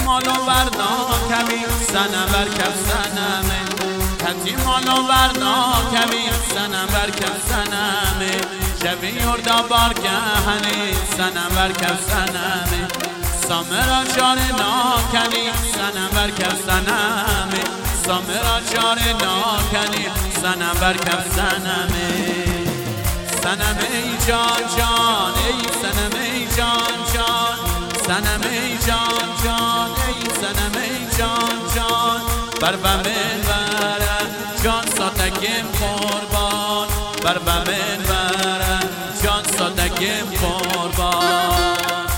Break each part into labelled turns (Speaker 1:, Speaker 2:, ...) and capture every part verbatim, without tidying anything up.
Speaker 1: مالو ورنا کمی سنم برکف سنمه کتی مالو ورنا کمی سنم برکف سنمه شبی یردا بارگهنی سنم برکف سنمه سامرا چار ناکنی سنم برکف سنمه سامرا چار ناکنی سنم برکف سنمه سنم ای جان جان ای سنم ای جان جان سنم ای جان جان ای سنم ای جان جان بر بمن برم جان ساتگیم قربان بر بمن برم جان ساتگیم قربان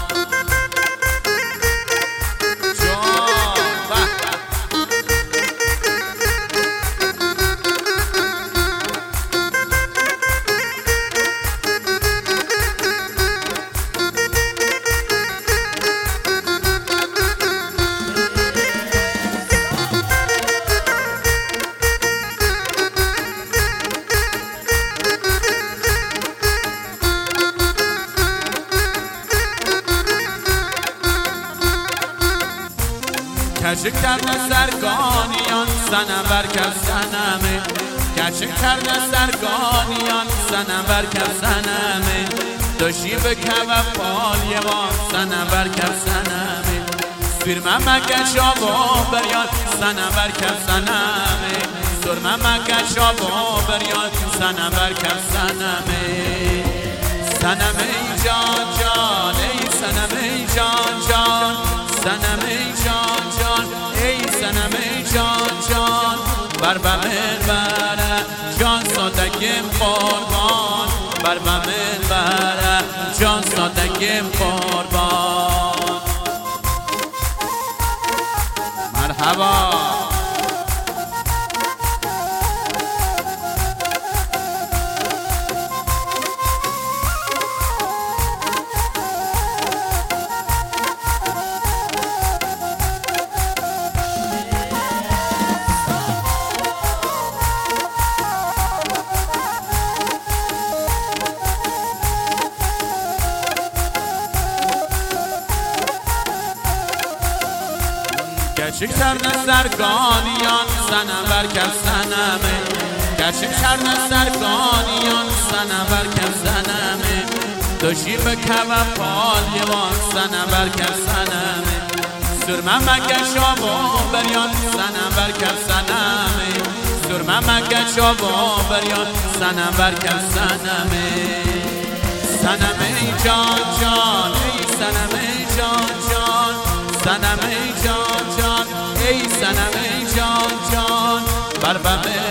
Speaker 1: کشک کرده سرگانیان سنم برکف سنمه کشک کرده سرگانیان سنم برکف سنمه دوشی بکه و پالیوان سنم برکف سنمه سرمه مگه شابا بریان سنم برکف سنمه سرمه مگه شابا بریان سنم برکف سنمه سنم ای جان جان ای سنم ای جان جان سنم ای جان جان ای سنم ای جان جان بر بمن برم جان سادگیم قربان بر بمن برم جان سادگیم قربان مرحبا کشک کرده سرگانیان سنم برکف سنمه کشک کرده سرگانیان سنم برکف سنمه دوشی بکه و پالیوان سنم برکف سنمه سرمه مگه شابا بریان سنم برکف سنمه سرمه مگه شابا بریان سنم برکف سنمه سنم ای جان جان ای سنم ای جان جان سنم ای جان جان ای سنم ای جان جان بر بمن